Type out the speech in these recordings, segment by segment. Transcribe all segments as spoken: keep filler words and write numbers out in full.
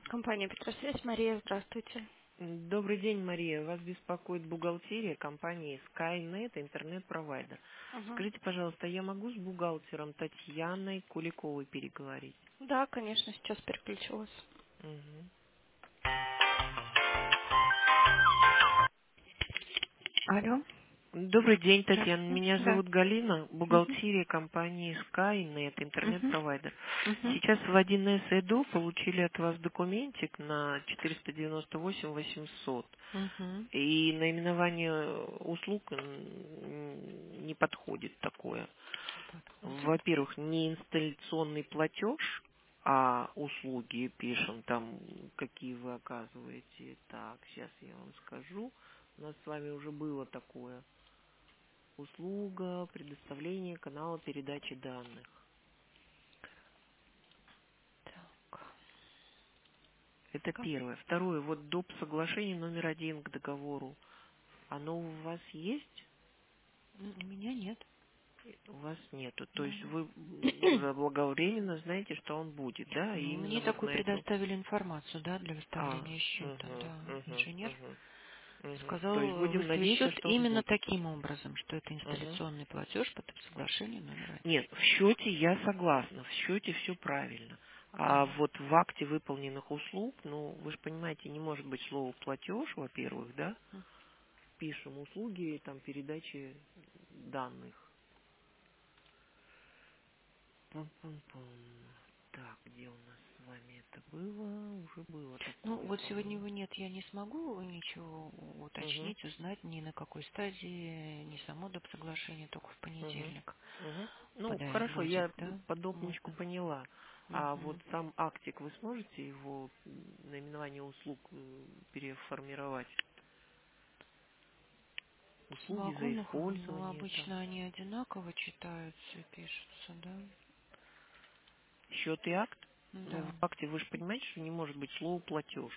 Компания «Петросвязь». Мария, здравствуйте. Добрый день, Мария. Вас беспокоит бухгалтерия компании Skynet, интернет-провайдер. Мгм. Скажите, пожалуйста, я могу с бухгалтером Татьяной Куликовой переговорить? Да, конечно, сейчас переключу вас. Мгм. Алло, Добрый день, Татьяна. здравствуйте. Меня Да. зовут Галина, Мгм. бухгалтерия компании Skynet, Мгм. интернет-провайдер. Мгм. Сейчас в один эс Эду получили от вас документик на четыреста девяносто восемь восемьсот. Мгм. И наименование услуг м, не подходит такое. Подходит. Во-первых, не инсталляционный платеж, а услуги пишем там, какие вы оказываете. Так, сейчас я вам скажу. У нас с вами уже было такое. Услуга предоставления канала передачи данных. Так. Это Как? первое. Второе, вот доп. Соглашение номер один к договору. Оно у вас есть? М, У меня нет. У вас нету. То Да. есть вы м, заблаговременно знаете, что он будет, да? И Ну, именно мне вот на такую эту... предоставили информацию, да, для А, выставления счета, угу, да. угу, Инженер угу. Мгм. То есть сказал э, будем выставить надеяться, счет что он именно будет. таким образом, что это Мгм. инсталляционный платеж по соглашению номер один. Нет, в счете я согласна, в счете все правильно. А Мгм. вот в акте выполненных услуг, ну, вы же понимаете, не может быть слово платеж, во-первых, да? Пишем услуги там передачи данных. Пум-пум-пум. Так, где у нас с вами это было? Уже было Ну, такое, вот сегодня по-моему. его нет, я не смогу ничего Угу, уточнить, узнать ни на какой стадии, ни само доп. Соглашение, только в угу, понедельник угу. Ну, подай хорошо, будет, я да? подопничку Можно. поняла. А вот Мгм. сам актик, вы сможете его м, наименование услуг э, переформировать? Услуги Смогу, за но, но использование там. обычно они одинаково читаются и пишутся, да? Счет и акт? Ну, в Да. акте вы же понимаете, что не может быть слово платеж.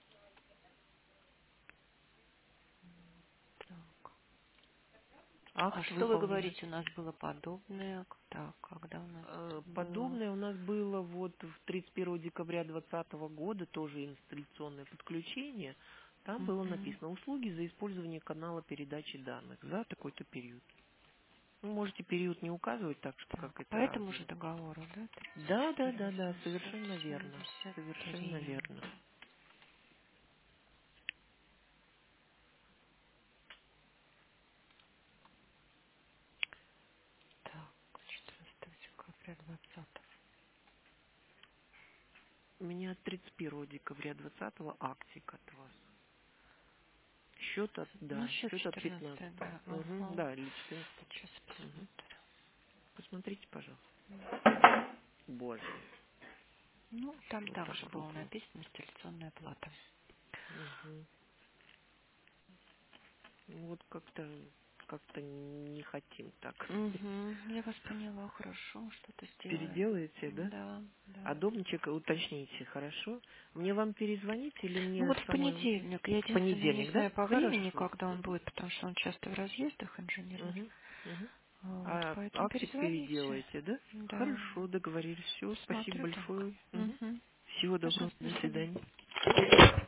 Так. А Акт что вы выполнен. говорите, у нас было подобное? Так, когда у нас Э, было? Подобное у нас было вот в тридцать первого декабря двадцатого года, тоже инсталляционное подключение. Там было Мгм. написано услуги за использование канала передачи данных за такой-то период. Вы можете период не указывать так, что как Так, по это этому же разное. договору, да? Да, тридцать да, четыре да, да, восемьсот совершенно верно. семьдесят Совершенно три. верно. Так, четырнадцатого декабря двадцатого. У меня тридцать первого декабря двадцатого актик от вас. Счет от, Ну, да, счет счет от четырнадцатое, пятнадцатого. да. Угу, Ага. да, или четырнадцатого. Сейчас Угу. посмотрю. Посмотрите, пожалуйста. Боже, Ну, там что так также было крупно. написано инсталляционная плата. Угу. Ну, вот как-то как-то не хотим так. Угу, я вас поняла, хорошо, что-то сделаем. Переделаете, да? Да, А да. домчик уточните, хорошо? Мне вам перезвонить или Ну мне вот в самой... понедельник. Я В единственное не понедельник, да? знаю по времени, Хорошо. когда он будет, потому что он часто в разъездах, инженер наш. Угу. Угу. Вот, А поэтому актик перезвоните. переделаете, да? Да. Хорошо, договорились. Все, спасибо Посмотрю так. большое. Мгм. Угу. Всего доброго. Пожалуйста, до До свидания. свидания.